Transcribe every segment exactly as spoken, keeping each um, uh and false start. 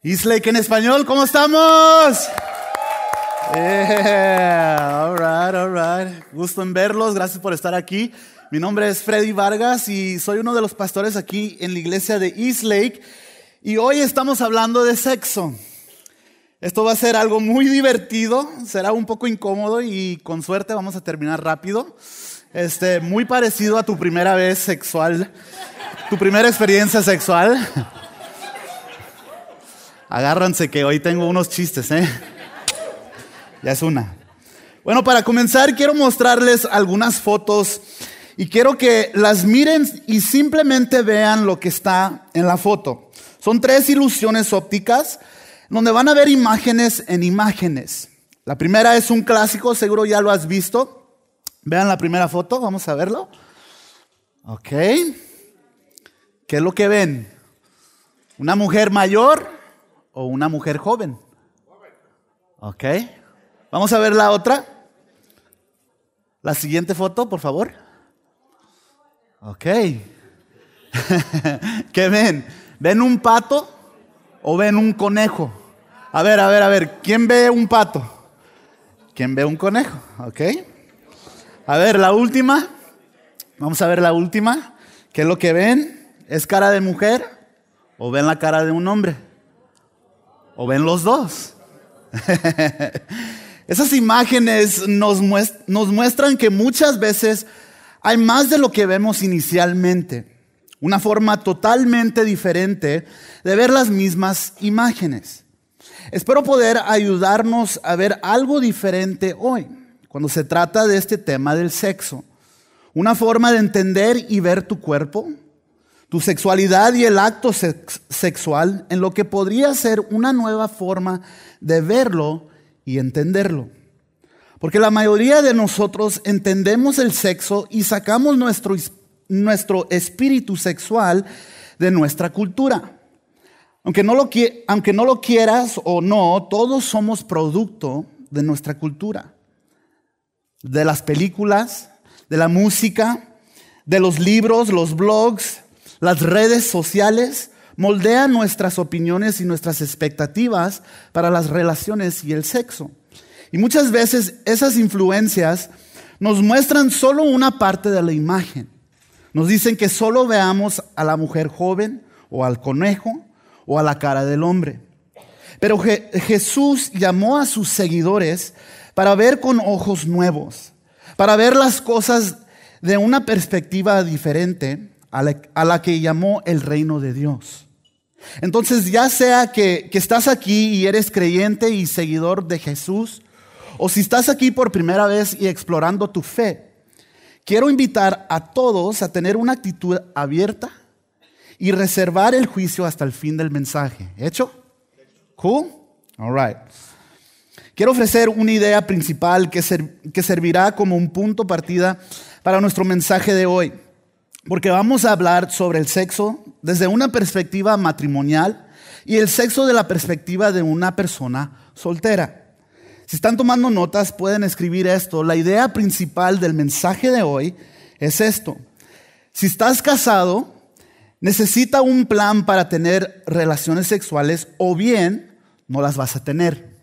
Eastlake en español, ¿cómo estamos? Yeah, all right, all right. Gusto en verlos, gracias por estar aquí. Mi nombre es Freddy Vargas y soy uno de los pastores aquí en la iglesia de Eastlake. Y hoy estamos hablando de sexo. Esto va a ser algo muy divertido, será un poco incómodo y con suerte vamos a terminar rápido. Este, muy parecido a tu primera vez sexual, tu primera experiencia sexual. Agárranse que hoy tengo unos chistes, ¿eh? Ya es una. Bueno, para comenzar quiero mostrarles algunas fotos y quiero que las miren y simplemente vean lo que está en la foto. Son tres ilusiones ópticas donde van a ver imágenes en imágenes. La primera es un clásico, seguro ya lo has visto. Vean la primera foto, vamos a verlo. Ok. ¿Qué es lo que ven? ¿Una mujer mayor o una mujer joven? Ok. Vamos a ver la otra. La siguiente foto, por favor. Ok. ¿Qué ven? ¿Ven un pato o ven un conejo? A ver, a ver, a ver. ¿Quién ve un pato? ¿Quién ve un conejo? Ok. A ver, la última. Vamos a ver la última. ¿Qué es lo que ven? ¿Es cara de mujer o ven la cara de un hombre? ¿O ven los dos? Esas imágenes nos, muest- nos muestran que muchas veces hay más de lo que vemos inicialmente. Una forma totalmente diferente de ver las mismas imágenes. Espero poder ayudarnos a ver algo diferente hoy, cuando se trata de este tema del sexo. Una forma de entender y ver tu cuerpo, tu sexualidad y el acto sex- sexual en lo que podría ser una nueva forma de verlo y entenderlo. Porque la mayoría de nosotros entendemos el sexo y sacamos nuestro, nuestro espíritu sexual de nuestra cultura. Aunque no, lo, aunque no lo quieras o no, todos somos producto de nuestra cultura. De las películas, de la música, de los libros, los blogs, las redes sociales moldean nuestras opiniones y nuestras expectativas para las relaciones y el sexo. Y muchas veces esas influencias nos muestran solo una parte de la imagen. Nos dicen que solo veamos a la mujer joven o al conejo o a la cara del hombre. Pero Je- Jesús llamó a sus seguidores para ver con ojos nuevos, para ver las cosas de una perspectiva diferente a la, a la que llamó el reino de Dios. Entonces, ya sea que, que estás aquí y eres creyente y seguidor de Jesús, o si estás aquí por primera vez y explorando tu fe, quiero invitar a todos a tener una actitud abierta y reservar el juicio hasta el fin del mensaje. ¿Hecho? Cool? All right. Quiero ofrecer una idea principal que, ser, que servirá como un punto partida para nuestro mensaje de hoy. Porque vamos a hablar sobre el sexo desde una perspectiva matrimonial y el sexo de la perspectiva de una persona soltera. Si están tomando notas, pueden escribir esto. La idea principal del mensaje de hoy es esto. Si estás casado, necesita un plan para tener relaciones sexuales o bien no las vas a tener.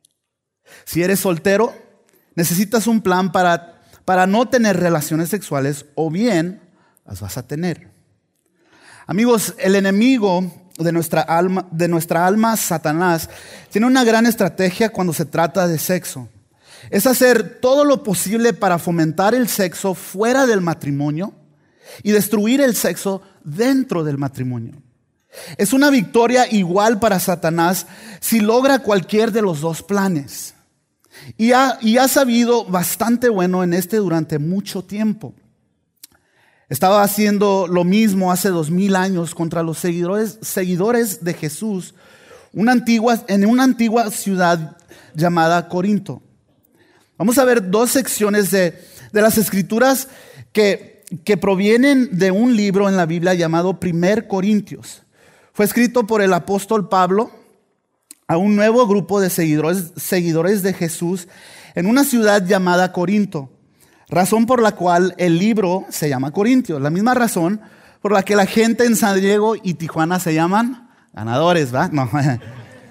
Si eres soltero, necesitas un plan para, para no tener relaciones sexuales o bien las vas a tener. Amigos, el enemigo de nuestra alma, de nuestra alma, Satanás, tiene una gran estrategia cuando se trata de sexo. Es hacer todo lo posible para fomentar el sexo fuera del matrimonio y destruir el sexo dentro del matrimonio. Es una victoria igual para Satanás si logra cualquier de los dos planes. Y ha, y ha sabido bastante bueno en este durante mucho tiempo. Estaba haciendo lo mismo hace dos mil años contra los seguidores, seguidores de Jesús una antigua, en una antigua ciudad llamada Corinto. Vamos a ver dos secciones de, de las escrituras que, que provienen de un libro en la Biblia llamado Primer Corintios. Fue escrito por el apóstol Pablo a un nuevo grupo de seguidores, seguidores de Jesús en una ciudad llamada Corinto. Razón por la cual el libro se llama Corintios. La misma razón por la que la gente en San Diego y Tijuana se llaman ganadores, ¿va? No.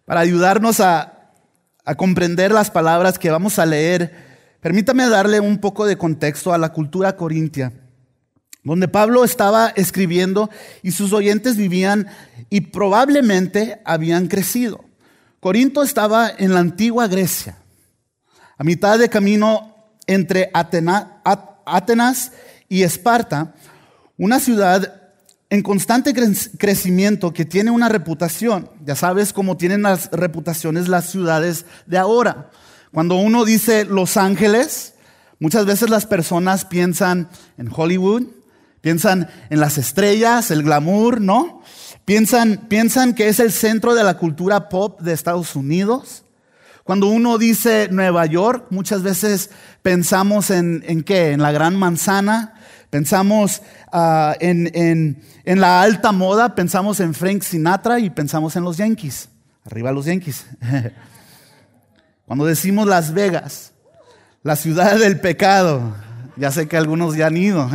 Para ayudarnos a, a comprender las palabras que vamos a leer, permítame darle un poco de contexto a la cultura corintia, donde Pablo estaba escribiendo y sus oyentes vivían y probablemente habían crecido. Corinto estaba en la antigua Grecia, a mitad de camino entre Atena, Atenas y Esparta, una ciudad en constante cre- crecimiento que tiene una reputación. Ya sabes cómo tienen las reputaciones las ciudades de ahora. Cuando uno dice Los Ángeles, muchas veces las personas piensan en Hollywood, piensan en las estrellas, el glamour, ¿no? Piensan, piensan que es el centro de la cultura pop de Estados Unidos. Cuando uno dice Nueva York, muchas veces pensamos en, ¿en qué? En la Gran Manzana. Pensamos uh, en, en, en la alta moda, pensamos en Frank Sinatra y pensamos en los Yankees. Arriba los Yankees. Cuando decimos Las Vegas, la ciudad del pecado, ya sé que algunos ya han ido.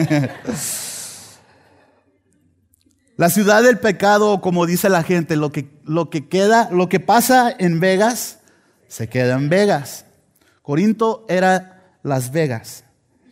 La ciudad del pecado, como dice la gente, lo que, lo que queda, lo que pasa en Vegas, se queda en Vegas. Corinto era Las Vegas.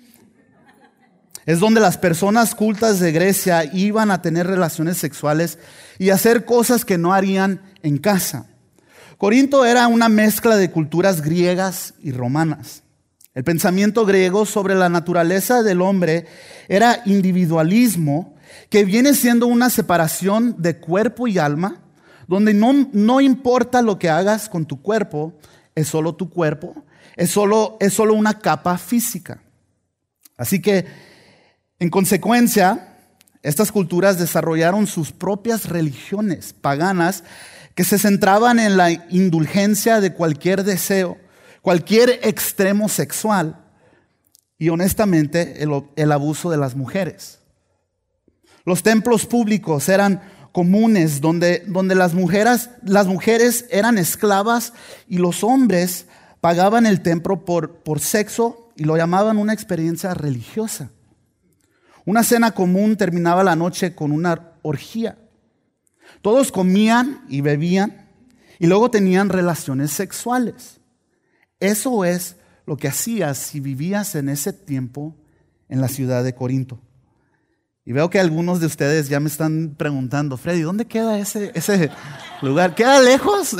Es donde las personas cultas de Grecia iban a tener relaciones sexuales y hacer cosas que no harían en casa. Corinto era una mezcla de culturas griegas y romanas. El pensamiento griego sobre la naturaleza del hombre era individualismo, que viene siendo una separación de cuerpo y alma, donde no, no importa lo que hagas con tu cuerpo, es solo tu cuerpo, es solo, es solo una capa física. Así que, en consecuencia, estas culturas desarrollaron sus propias religiones paganas que se centraban en la indulgencia de cualquier deseo, cualquier extremo sexual y, honestamente, el, el abuso de las mujeres. Los templos públicos eran comunes donde, donde las mujeres, las mujeres eran esclavas y los hombres pagaban el templo por, por sexo y lo llamaban una experiencia religiosa. Una cena común terminaba la noche con una orgía. Todos comían y bebían y luego tenían relaciones sexuales. Eso es lo que hacías si vivías en ese tiempo en la ciudad de Corinto. Y veo que algunos de ustedes ya me están preguntando, Freddy, ¿dónde queda ese, ese lugar? ¿Queda lejos?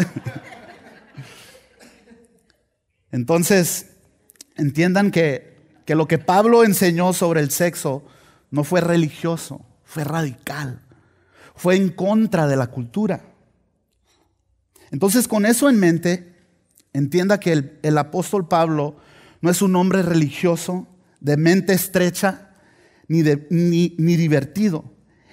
Entonces, entiendan que, que lo que Pablo enseñó sobre el sexo no fue religioso, fue radical, fue en contra de la cultura. Entonces, con eso en mente, entienda que el, el apóstol Pablo no es un hombre religioso, de mente estrecha, ni, de, ni, ni divertido.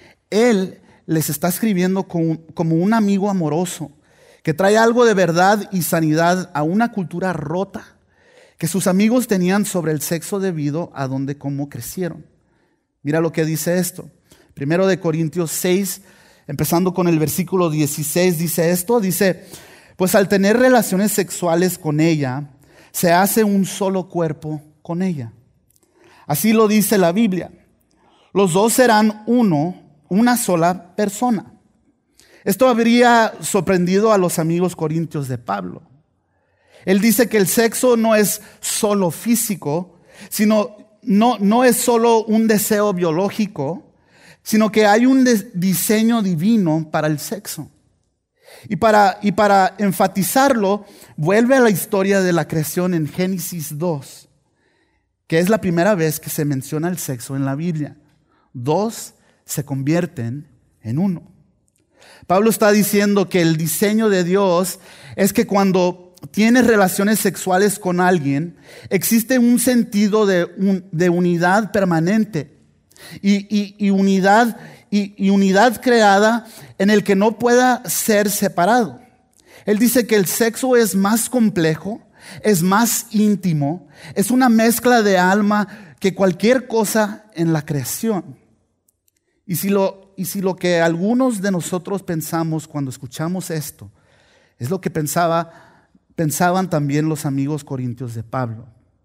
Él les está escribiendo como, como un amigo amoroso, que trae algo de verdad y sanidad a una cultura rota que sus amigos tenían sobre el sexo debido a donde cómo crecieron. Mira lo que dice esto. Primero de Corintios seis, empezando con el versículo dieciséis, dice esto. Dice, pues al tener relaciones sexuales con ella, se hace un solo cuerpo con ella. Así lo dice la Biblia. Los dos serán uno, una sola persona. Esto habría sorprendido a los amigos corintios de Pablo. Él dice que el sexo no es solo físico, sino No, no es solo un deseo biológico, sino que hay un diseño divino para el sexo. Y para, y para enfatizarlo, vuelve a la historia de la creación en Génesis dos, que es la primera vez que se menciona el sexo en la Biblia. Dos se convierten en uno. Pablo está diciendo que el diseño de Dios es que cuando tienes relaciones sexuales con alguien, existe un sentido de, un, de unidad permanente y, y, y, unidad, y, y unidad creada en el que no pueda ser separado. Él dice que el sexo es más complejo, es más íntimo, es una mezcla de alma que cualquier cosa en la creación. Y si lo, y si lo que algunos de nosotros pensamos cuando escuchamos esto es lo que pensaba Pensaban también los amigos corintios de Pablo.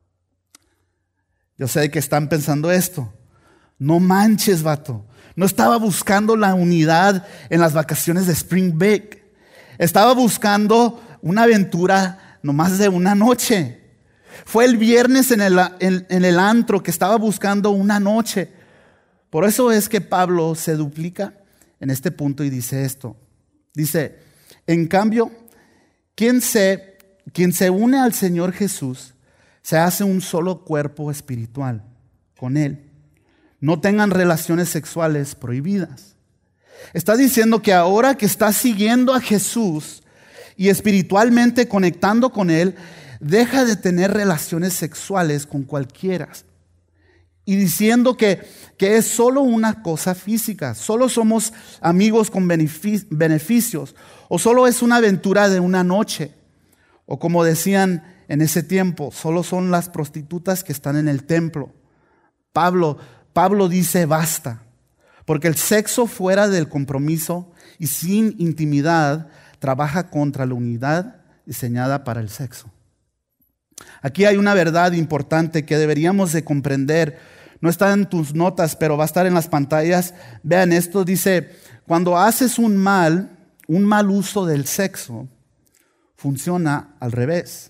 Yo sé que están pensando esto. No manches, vato. No estaba buscando la unidad en las vacaciones de Spring Break. Estaba buscando una aventura nomás de una noche. Fue el viernes en el, en, en el antro que estaba buscando una noche. Por eso es que Pablo se duplica en este punto y dice esto. Dice, en cambio, quien se, quien se une al Señor Jesús se hace un solo cuerpo espiritual con Él. No tengan relaciones sexuales prohibidas. Está diciendo que ahora que estás siguiendo a Jesús y espiritualmente conectando con Él, deja de tener relaciones sexuales con cualquiera. Y diciendo que, que es solo una cosa física, solo somos amigos con beneficios, o solo es una aventura de una noche, o como decían en ese tiempo, solo son las prostitutas que están en el templo. Pablo, Pablo dice basta, porque el sexo fuera del compromiso y sin intimidad trabaja contra la unidad diseñada para el sexo. Aquí hay una verdad importante que deberíamos de comprender. No está en tus notas, pero va a estar en las pantallas. Vean esto, dice, cuando haces un mal, un mal uso del sexo, funciona al revés.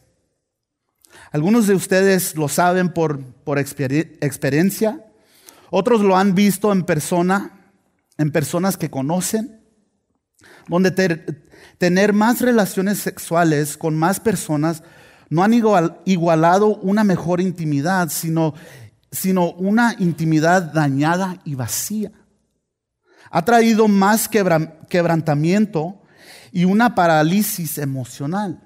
Algunos de ustedes lo saben por, por exper- experiencia, otros lo han visto en persona, en personas que conocen, donde ter, tener más relaciones sexuales con más personas no han igual, igualado una mejor intimidad, sino, sino una intimidad dañada y vacía. Ha traído más quebra, quebrantamiento y una parálisis emocional.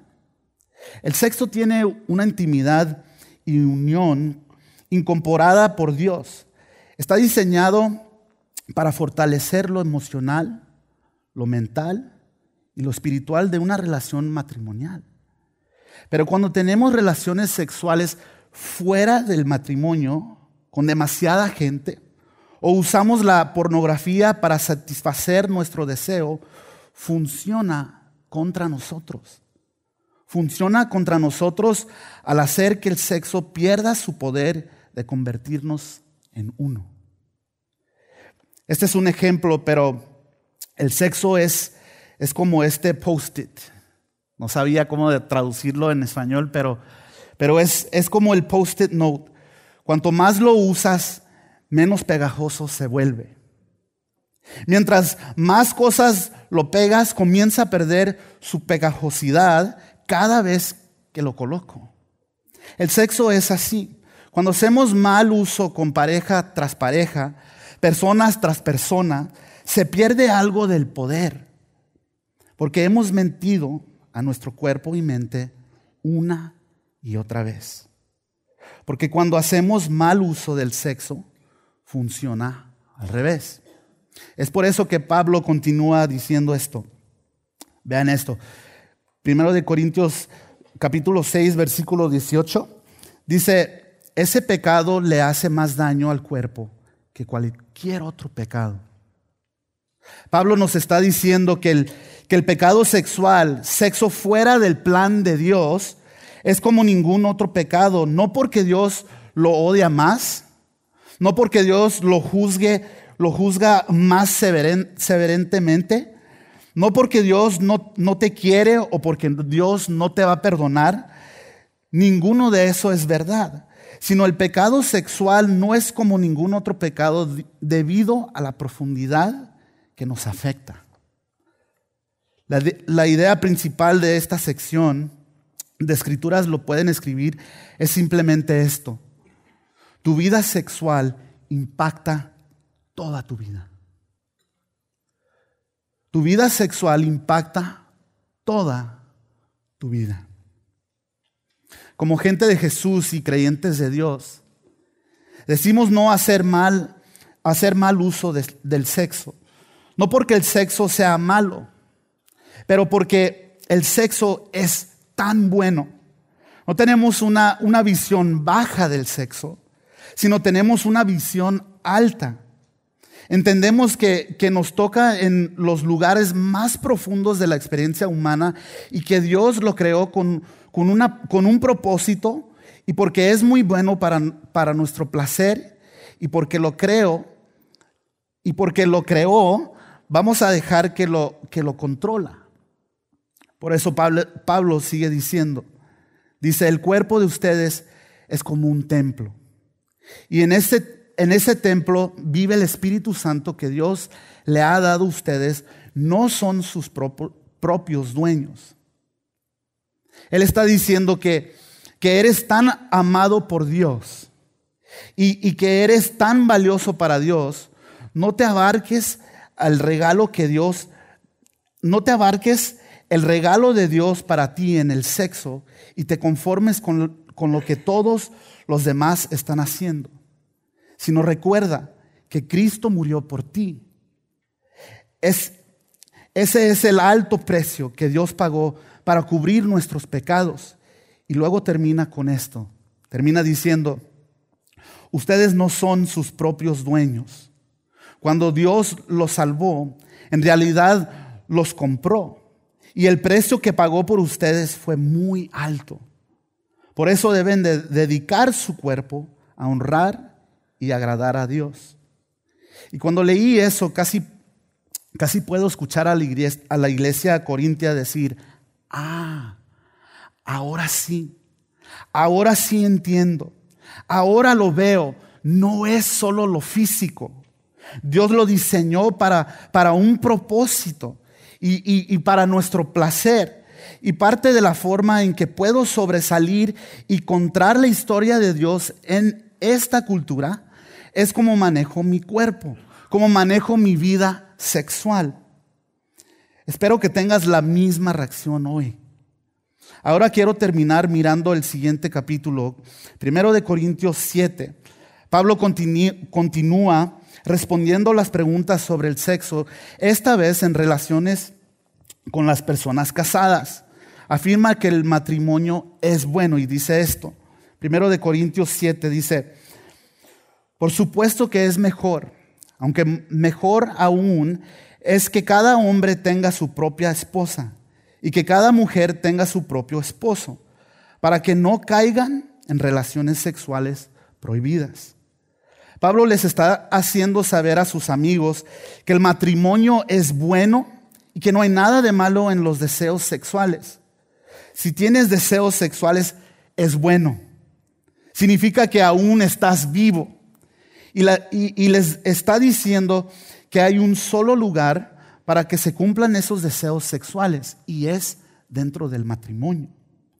El sexo tiene una intimidad y unión incorporada por Dios. Está diseñado para fortalecer lo emocional, lo mental y lo espiritual de una relación matrimonial. Pero cuando tenemos relaciones sexuales fuera del matrimonio, con demasiada gente, o usamos la pornografía para satisfacer nuestro deseo, funciona contra nosotros. Funciona contra nosotros al hacer que el sexo pierda su poder de convertirnos en uno. Este es un ejemplo, pero el sexo es, es como este post-it. No sabía cómo de traducirlo en español, pero, pero es, es como el post-it note. Cuanto más lo usas, menos pegajoso se vuelve. Mientras más cosas lo pegas, comienza a perder su pegajosidad cada vez que lo coloco. El sexo es así. Cuando hacemos mal uso con pareja tras pareja, personas tras persona, se pierde algo del poder. Porque hemos mentido a nuestro cuerpo y mente una y otra vez. Porque cuando hacemos mal uso del sexo, funciona al revés. Es por eso que Pablo continúa diciendo esto. Vean esto. Primero de Corintios capítulo seis, versículo dieciocho. Dice, ese pecado le hace más daño al cuerpo que cualquier otro pecado. Pablo nos está diciendo que el, que el pecado sexual, sexo fuera del plan de Dios, es como ningún otro pecado. No porque Dios lo odia más, no porque Dios lo juzgue, lo juzga más severen, severentemente, no porque Dios no, no te quiere o porque Dios no te va a perdonar. Ninguno de eso es verdad. Sino el pecado sexual no es como ningún otro pecado debido a la profundidad que nos afecta. La, la idea principal de esta sección de escrituras, lo pueden escribir, es simplemente esto. Tu vida sexual impacta toda tu vida. Tu vida sexual impacta toda tu vida. Como gente de Jesús y creyentes de Dios, decimos no hacer mal, hacer mal uso de, del sexo. No porque el sexo sea malo, pero porque el sexo es tan bueno. No tenemos una, una visión baja del sexo, sino tenemos una visión alta. Entendemos que, que nos toca en los lugares más profundos de la experiencia humana y que Dios lo creó con, con, una, con un propósito y porque es muy bueno para, para nuestro placer y porque lo creo y porque lo creó, vamos a dejar que lo, que lo controla. Por eso Pablo, Pablo sigue diciendo, dice, el cuerpo de ustedes es como un templo. Y en ese, en ese templo vive el Espíritu Santo que Dios le ha dado a ustedes. No son sus propios, propios dueños. Él está diciendo que, que eres tan amado por Dios y, y que eres tan valioso para Dios. No te abarques al regalo que Dios, no te abarques el regalo de Dios para ti en el sexo y te conformes con lo, con lo que todos los demás están haciendo. Sino recuerda que Cristo murió por ti. Es, ese es el alto precio que Dios pagó para cubrir nuestros pecados. Y luego termina con esto. Termina diciendo, ustedes no son sus propios dueños. Cuando Dios los salvó, en realidad los compró. Y el precio que pagó por ustedes fue muy alto. Por eso deben de dedicar su cuerpo a honrar y agradar a Dios. Y cuando leí eso, casi, casi puedo escuchar a la iglesia, a la iglesia corintia decir, ah, ahora sí, ahora sí entiendo, ahora lo veo, no es solo lo físico. Dios lo diseñó para, para un propósito y, y, y para nuestro placer. Y parte de la forma en que puedo sobresalir y contar la historia de Dios en esta cultura es como manejo mi cuerpo, como manejo mi vida sexual. Espero que tengas la misma reacción hoy. Ahora quiero terminar mirando el siguiente capítulo, primero de Corintios siete. Pablo continu- continúa respondiendo las preguntas sobre el sexo, esta vez en relaciones con las personas casadas. Afirma que el matrimonio es bueno y dice esto. Primero de Corintios siete dice, por supuesto que es mejor, aunque mejor aún es que cada hombre tenga su propia esposa y que cada mujer tenga su propio esposo, para que no caigan en relaciones sexuales prohibidas. Pablo les está haciendo saber a sus amigos que el matrimonio es bueno y que no hay nada de malo en los deseos sexuales. Si tienes deseos sexuales, es bueno. Significa que aún estás vivo. Y, la, y, y les está diciendo que hay un solo lugar para que se cumplan esos deseos sexuales, y es dentro del matrimonio.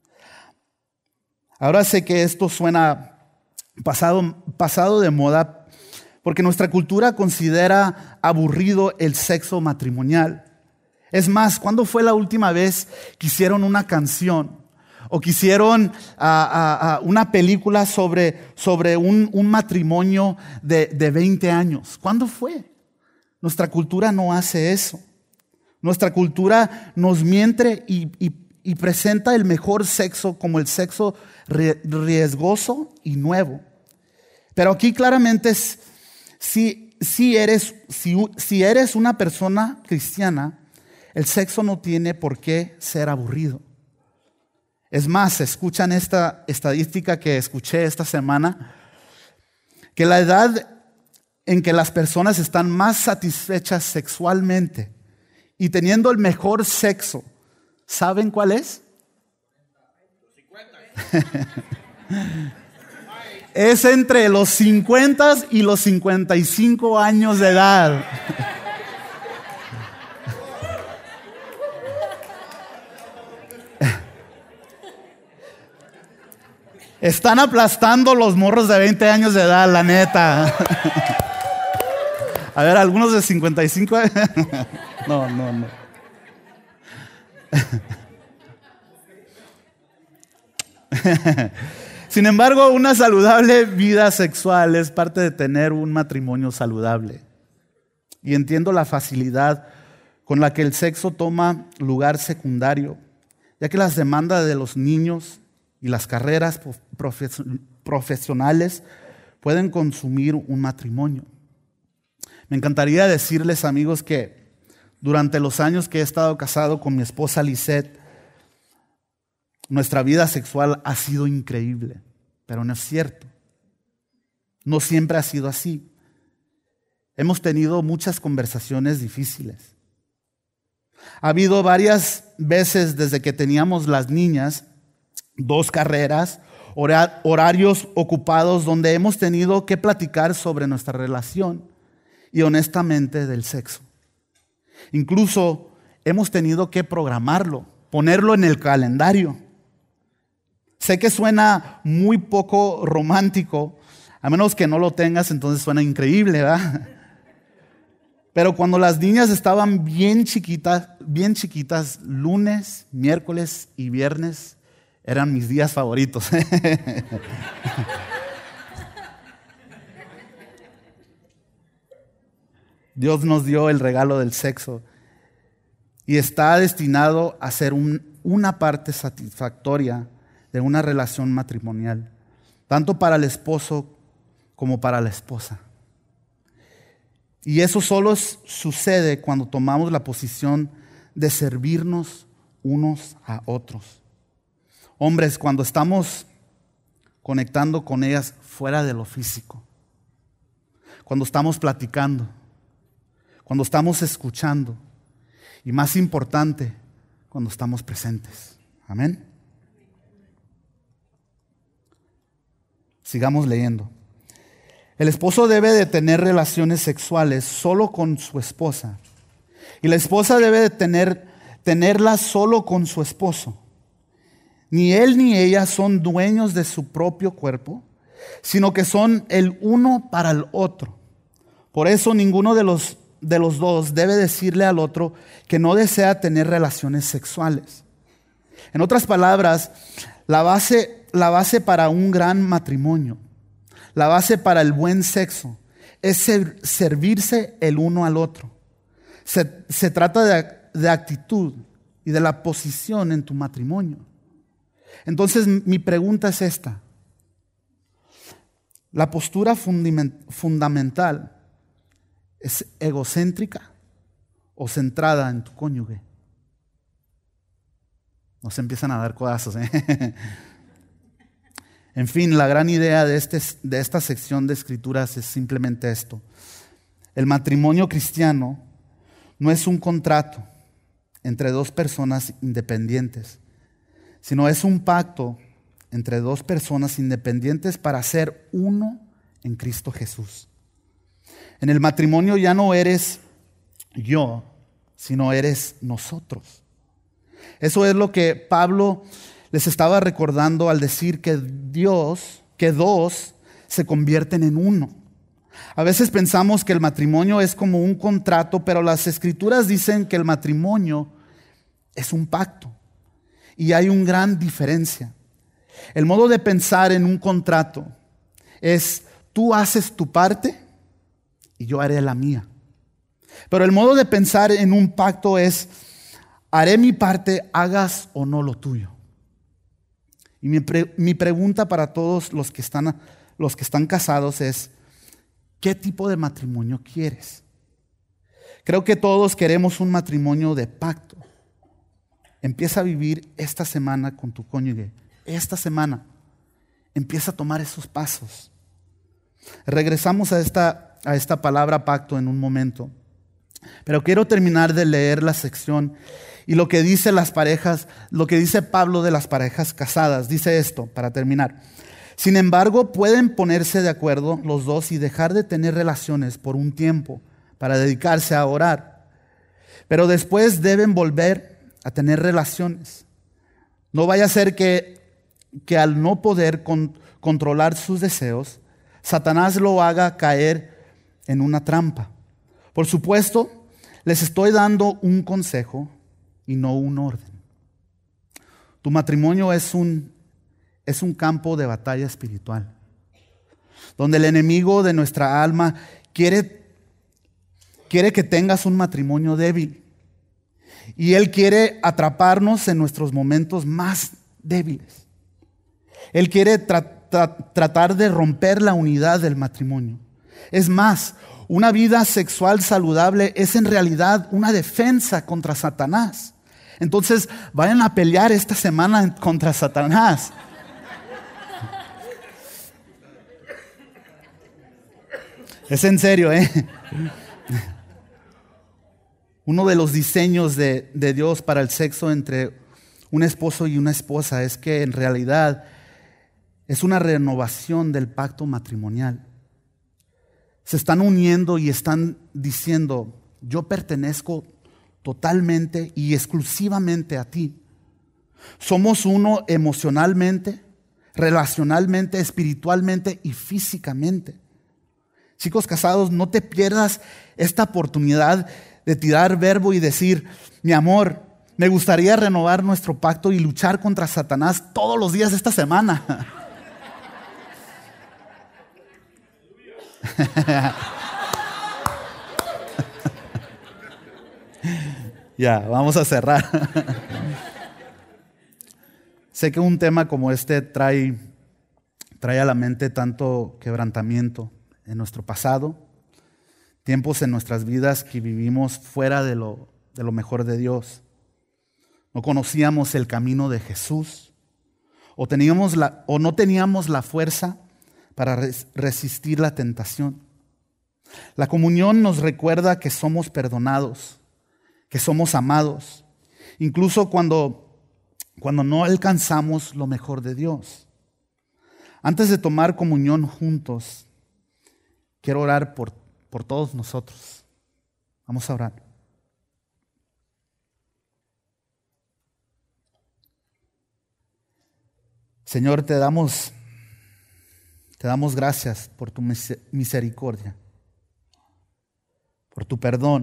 Ahora sé que esto suena pasado, pasado de moda, porque nuestra cultura considera aburrido el sexo matrimonial. Es más, ¿cuándo fue la última vez que hicieron una canción o que hicieron uh, uh, uh, una película sobre, sobre un, un matrimonio de, de veinte años? ¿Cuándo fue? Nuestra cultura no hace eso. Nuestra cultura nos miente y, y, y presenta el mejor sexo como el sexo riesgoso y nuevo. Pero aquí claramente es, si, si, eres, si, si eres una persona cristiana, el sexo no tiene por qué ser aburrido. Es más, escuchan esta estadística que escuché esta semana, que la edad en que las personas están más satisfechas sexualmente y teniendo el mejor sexo, ¿saben cuál es? Es entre los cincuenta y los cincuenta y cinco años de edad. Están aplastando los morros de veinte años de edad, la neta. A ver, algunos de cincuenta y cinco. No, no, no. Sin embargo, una saludable vida sexual es parte de tener un matrimonio saludable. Y entiendo la facilidad con la que el sexo toma lugar secundario, ya que las demandas de los niños y las carreras profesionales pueden consumir un matrimonio. Me encantaría decirles, amigos, que durante los años que he estado casado con mi esposa Lisette, nuestra vida sexual ha sido increíble, pero no es cierto. No siempre ha sido así. Hemos tenido muchas conversaciones difíciles. Ha habido varias veces desde que teníamos las niñas, dos carreras, hora- horarios ocupados donde hemos tenido que platicar sobre nuestra relación y honestamente del sexo. Incluso hemos tenido que programarlo, ponerlo en el calendario. Sé que suena muy poco romántico, a menos que no lo tengas, entonces suena increíble, ¿verdad? Pero cuando las niñas estaban bien chiquitas, bien chiquitas, lunes, miércoles y viernes eran mis días favoritos. Dios nos dio el regalo del sexo y está destinado a ser un, una parte satisfactoria de una relación matrimonial, tanto para el esposo como para la esposa. Y eso solo es, sucede cuando tomamos la posición de servirnos unos a otros. Hombres, cuando estamos conectando con ellas fuera de lo físico, cuando estamos platicando, cuando estamos escuchando y más importante, cuando estamos presentes. Amén. Sigamos leyendo. El esposo debe de tener relaciones sexuales solo con su esposa y la esposa debe de tener, tenerlas solo con su esposo. Ni él ni ella son dueños de su propio cuerpo, sino que son el uno para el otro. Por eso ninguno de los, de los dos debe decirle al otro que no desea tener relaciones sexuales. En otras palabras, la base, la base para un gran matrimonio, la base para el buen sexo, es ser, servirse el uno al otro. Se, se trata de, de actitud y de la posición en tu matrimonio. Entonces mi pregunta es esta: ¿la postura fundamental es egocéntrica o centrada en tu cónyuge? No se empiezan a dar codazos, ¿eh? En fin, la gran idea de, este, de esta sección de escrituras es simplemente esto: el matrimonio cristiano no es un contrato entre dos personas independientes, sino es un pacto entre dos personas independientes para ser uno en Cristo Jesús. En el matrimonio ya no eres yo, sino eres nosotros. Eso es lo que Pablo les estaba recordando al decir que Dios, que dos se convierten en uno. A veces pensamos que el matrimonio es como un contrato, pero las Escrituras dicen que el matrimonio es un pacto. Y hay una gran diferencia. El modo de pensar en un contrato es: tú haces tu parte y yo haré la mía. Pero el modo de pensar en un pacto es: haré mi parte, hagas o no lo tuyo. Y mi, pre- mi pregunta para todos los que están, los que están casados es: ¿qué tipo de matrimonio quieres? Creo que todos queremos un matrimonio de pacto. Empieza a vivir esta semana con tu cónyuge. Esta semana empieza a tomar esos pasos. Regresamos a esta, a esta palabra pacto en un momento. Pero quiero terminar de leer la sección y lo que dice las parejas, lo que dice Pablo de las parejas casadas. Dice esto para terminar: sin embargo, pueden ponerse de acuerdo los dos y dejar de tener relaciones por un tiempo para dedicarse a orar. Pero después deben volver a tener relaciones. No vaya a ser que, que al no poder con, controlar sus deseos, Satanás lo haga caer en una trampa. Por supuesto, les estoy dando un consejo y no un orden. Tu matrimonio es un, es un campo de batalla espiritual, donde el enemigo de nuestra alma quiere, quiere que tengas un matrimonio débil. Y él quiere atraparnos en nuestros momentos más débiles. Él quiere tra- tra- tratar de romper la unidad del matrimonio. Es más, una vida sexual saludable es en realidad una defensa contra Satanás. Entonces, vayan a pelear esta semana contra Satanás. Es en serio, ¿eh? Uno de los diseños de, de Dios para el sexo entre un esposo y una esposa es que en realidad es una renovación del pacto matrimonial. Se están uniendo y están diciendo: yo pertenezco totalmente y exclusivamente a ti. Somos uno emocionalmente, relacionalmente, espiritualmente y físicamente. Chicos casados, no te pierdas esta oportunidad de tirar verbo y decir: mi amor, me gustaría renovar nuestro pacto y luchar contra Satanás todos los días de esta semana. Ya, vamos a cerrar. Sé que un tema como este trae, trae a la mente tanto quebrantamiento en nuestro pasado, tiempos en nuestras vidas que vivimos fuera de lo, de lo mejor de Dios. No conocíamos el camino de Jesús, o, teníamos la, o no teníamos la fuerza para res, resistir la tentación. La comunión nos recuerda que somos perdonados, que somos amados, incluso cuando, cuando no alcanzamos lo mejor de Dios. Antes de tomar comunión juntos, quiero orar por, por todos nosotros. Vamos a orar. Señor, te damos, te damos gracias por tu misericordia, por tu perdón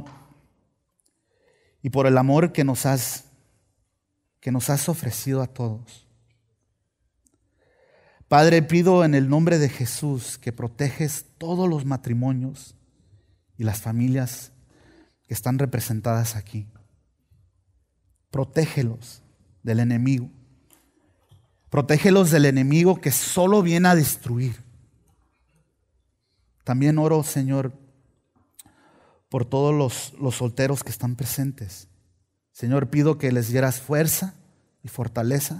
y por el amor que nos has, que nos has ofrecido a todos. Padre, pido en el nombre de Jesús que proteges todos los matrimonios y las familias que están representadas aquí. Protégelos del enemigo. Protégelos del enemigo que solo viene a destruir. También oro, Señor, por todos los, los solteros que están presentes. Señor, pido que les dieras fuerza y fortaleza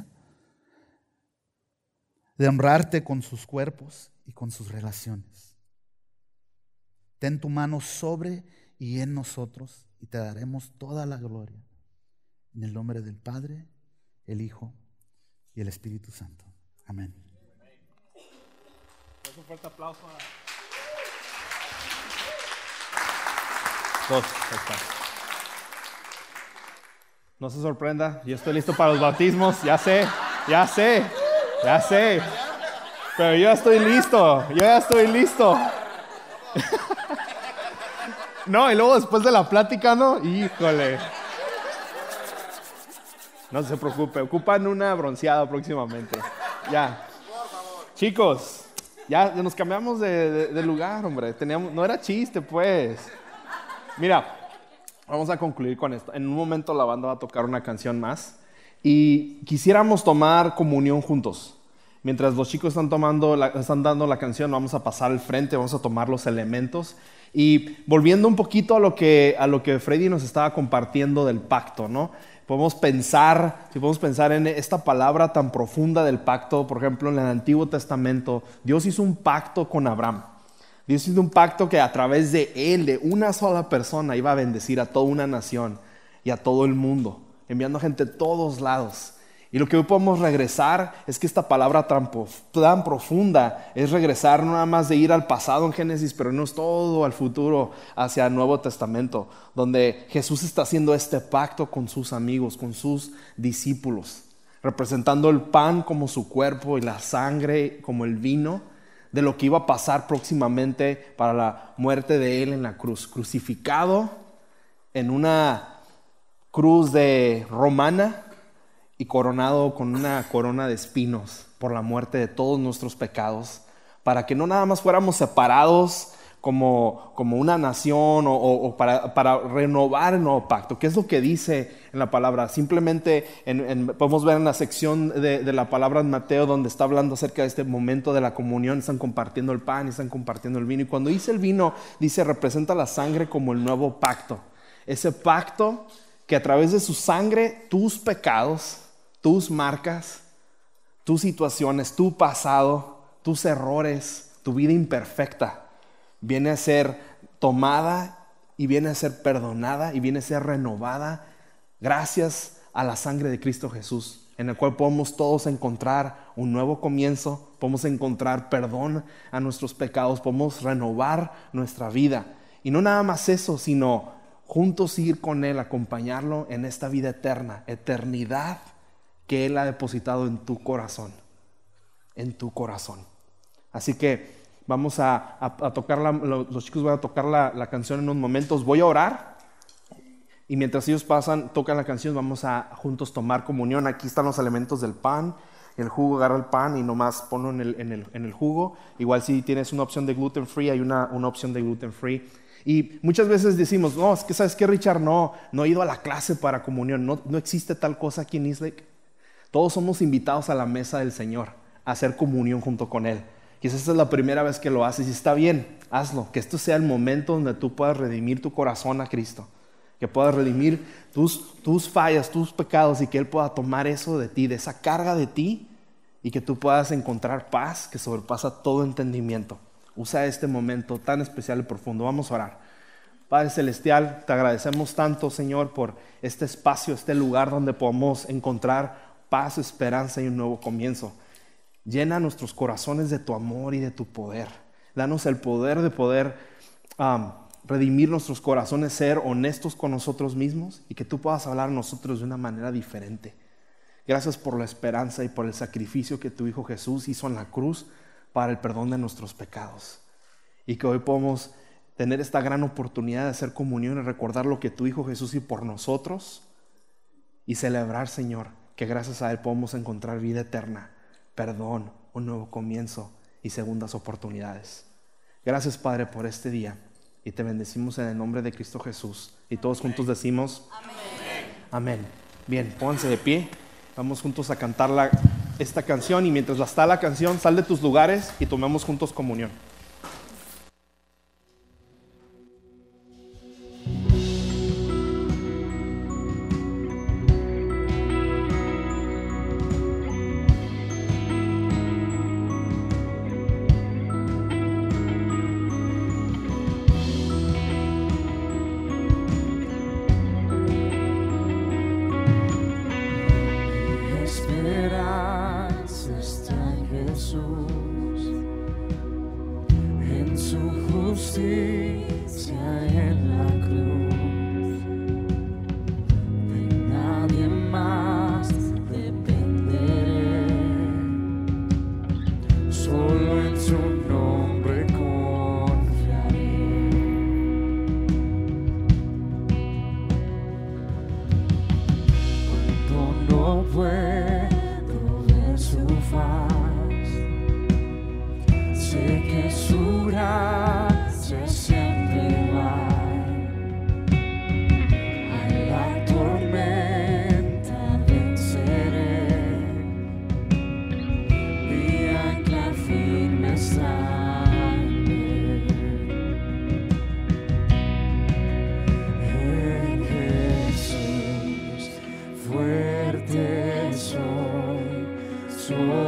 de honrarte con sus cuerpos y con sus relaciones. Ten tu mano sobre y en nosotros y te daremos toda la gloria. En el nombre del Padre, el Hijo y el Espíritu Santo. Amén. Un fuerte aplauso a... Dos, no se sorprenda, yo estoy listo para los bautismos, ya sé, ya sé, ya sé, pero yo estoy listo, yo ya estoy listo. No, y luego después de la plática, ¿no? Híjole. No se preocupe, ocupan una bronceada próximamente. Ya. Chicos, ya nos cambiamos de, de, de lugar, hombre. Teníamos, no era chiste, pues. Mira, vamos a concluir con esto. En un momento la banda va a tocar una canción más y quisiéramos tomar comunión juntos. Mientras los chicos están tomando, la, están dando la canción, vamos a pasar al frente, vamos a tomar los elementos. Y volviendo un poquito a lo que, a lo que Freddy nos estaba compartiendo del pacto, ¿no? Podemos pensar, si podemos pensar en esta palabra tan profunda del pacto, por ejemplo, en el Antiguo Testamento, Dios hizo un pacto con Abraham. Dios hizo un pacto que a través de él, de una sola persona, iba a bendecir a toda una nación y a todo el mundo, enviando gente de todos lados. Y lo que hoy podemos regresar es que esta palabra tan, tan profunda es regresar no nada más de ir al pasado en Génesis, pero no es todo al futuro hacia el Nuevo Testamento, donde Jesús está haciendo este pacto con sus amigos, con sus discípulos, representando el pan como su cuerpo y la sangre como el vino, de lo que iba a pasar próximamente para la muerte de él en la cruz, crucificado en una cruz de romana y coronado con una corona de espinos por la muerte de todos nuestros pecados, para que no nada más fuéramos separados como, como una nación o, o, o para, para renovar el nuevo pacto. ¿Qué es lo que dice en la palabra? Simplemente en, en, podemos ver en la sección de, de la palabra en Mateo, donde está hablando acerca de este momento de la comunión. Están compartiendo el pan y están compartiendo el vino, y cuando dice el vino, dice representa la sangre como el nuevo pacto, ese pacto que a través de su sangre tus pecados, tus marcas, tus situaciones, tu pasado, tus errores, tu vida imperfecta viene a ser tomada y viene a ser perdonada y viene a ser renovada gracias a la sangre de Cristo Jesús, en el cual podemos todos encontrar un nuevo comienzo, podemos encontrar perdón a nuestros pecados, podemos renovar nuestra vida. Y no nada más eso, sino juntos ir con Él, acompañarlo en esta vida eterna, eternidad que Él ha depositado en tu corazón, en tu corazón. Así que vamos a, a, a tocar, la, los chicos van a tocar la, la canción en unos momentos. Voy a orar y mientras ellos pasan, tocan la canción, vamos a juntos tomar comunión. Aquí están los elementos del pan, el jugo, agarra el pan y nomás ponlo en el, en el, en el jugo. Igual si tienes una opción de gluten free, hay una, una opción de gluten free. Y muchas veces decimos, no, es que ¿sabes qué, Richard? No, no he ido a la clase para comunión, no, no existe tal cosa aquí en Eastlake. Todos somos invitados a la mesa del Señor, a hacer comunión junto con Él. Quizás esta es la primera vez que lo haces y está bien, hazlo. Que esto sea el momento donde tú puedas redimir tu corazón a Cristo. Que puedas redimir tus, tus fallas, tus pecados y que Él pueda tomar eso de ti, de esa carga de ti y que tú puedas encontrar paz que sobrepasa todo entendimiento. Usa este momento tan especial y profundo. Vamos a orar. Padre Celestial, te agradecemos tanto, Señor, por este espacio, este lugar donde podemos encontrar paz, esperanza y un nuevo comienzo. Llena nuestros corazones de tu amor y de tu poder. Danos el poder de poder um, redimir nuestros corazones, ser honestos con nosotros mismos y que tú puedas hablar a nosotros de una manera diferente. Gracias por la esperanza y por el sacrificio que tu Hijo Jesús hizo en la cruz para el perdón de nuestros pecados. Y que hoy podemos tener esta gran oportunidad de hacer comunión y recordar lo que tu Hijo Jesús hizo por nosotros y celebrar, Señor, que gracias a Él podemos encontrar vida eterna, perdón, un nuevo comienzo y segundas oportunidades. Gracias, Padre, por este día y te bendecimos en el nombre de Cristo Jesús. Y todos juntos decimos amén. Amén. Bien, pónganse de pie. Vamos juntos a cantar la, esta canción y mientras está la canción, sal de tus lugares y tomemos juntos comunión. Fuerte soy, soy.